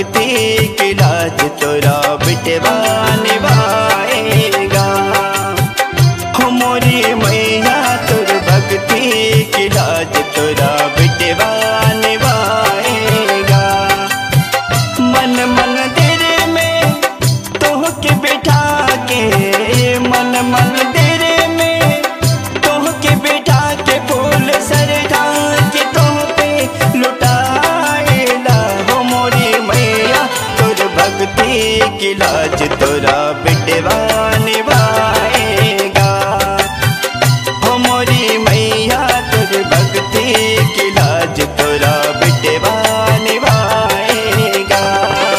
भक्ति की लाज तोरा बिटवा निभाएगा। हो मोरी मैया तोर भक्ति की लाज तोरा बिटवा निभाएगा। मन मंदिर में तोह के बिठा के, मन मंदिर में तोह के बिठा के फूल सरधा के तोह पे लुटाएला। हो मोरी मैया तोर भक्ति की लाज तोरा बिटवा निभाएगा। हो मोरी मैया तोर भक्ति की लाज तोरा बिटवा निभाएगा।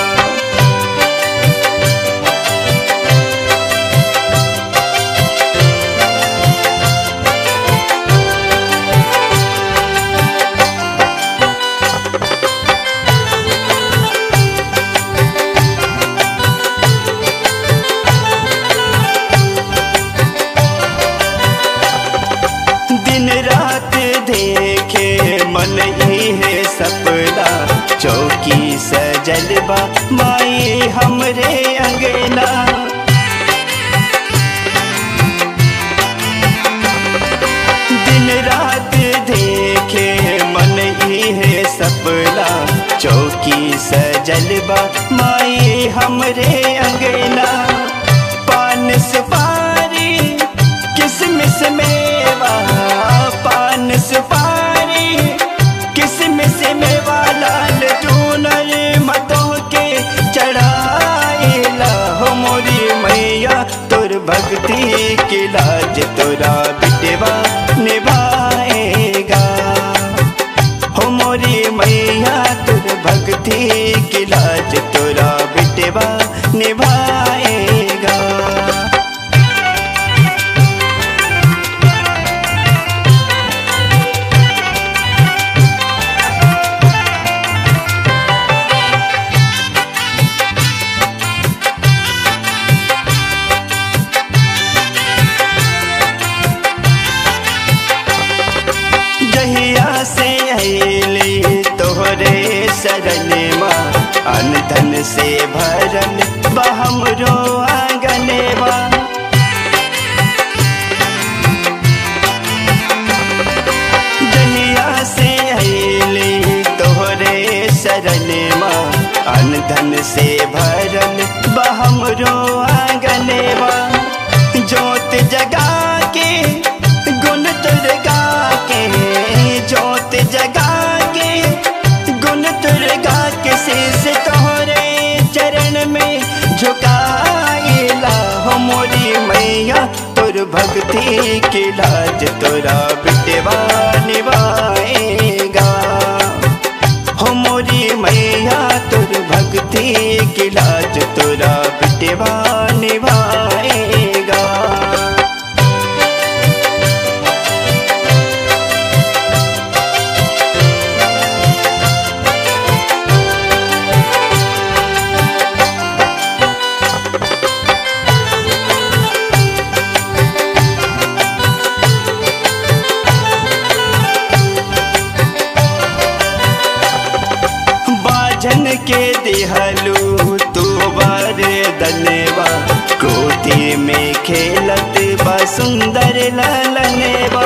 दिन रात देखे मन ही है सपना, चौकी सजलबा माई हमरे अंगना। दिन रात देखे मन ही है सपना, चौकी सजलबा माई हमरे अंगना। पान सुपारी किसमिस मेवा, पान सुपारी किसमिस मेवा लाल चूनर मतों के चढ़ाएला। हो मोरी मैया तोर भक्ति की लाज तोरा बिटवा निभाएगा। हो मोरी मैया तोर भक्ति की लाज तोरा बिटवा निभाएगा। जहिया से अइली तोहरे शरण माँ, अन धन से भरल बा हमरो आंगनवा। जहिया से अइली तोहरे शरण माँ, अन धन से भरल बा हमरो आंगनवा। जोत जगा के गुण तुर गा के, जोत जगा के गुण तुर गा के शीश तोहरे चरण में झुकाएला। हो मोरी मैया तोर भक्ति की लाज तोरा बिटवा निभाएगा। हो मोरी मैया तोर भक्ति की लाज तोरा बिटवा निभाएगा। बाजन के दिहलू तू बार दनवा, गोदी में खेलत बा सुंदर ललनवा।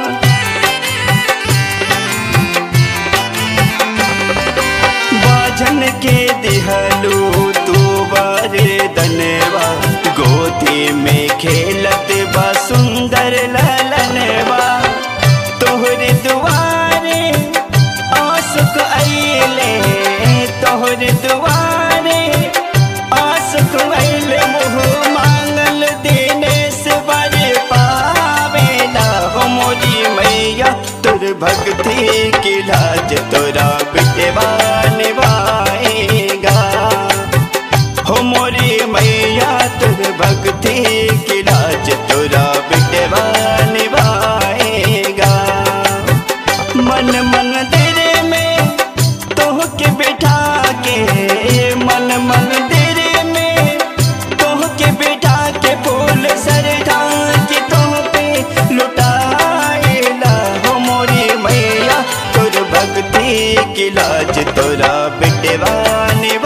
बाजन के दिहलू तू बार दनवा, गोदी में खेलत बा सुंदर ललनवा। तोहरे दुआरे आसुक अइले, तोहरे दुआरे आसुक अइले, मुँह मांगल दिनेश वर पावेला। हो मोरी मैया तोर भक्ति की लाज तोरा बिटवा निभाएगा। हो मोरी मैया तोर भक्ति की लाज तोरा बिटवा निभाएगा। मन मंदिर में तोह के बिठा के, मन मंदिर में तोह के बिठा के फूल सरधा के तोह पे लुटाएला। हो मोरी मैया तोर भक्ति की लाज तोरा बिटवा निभाएगा।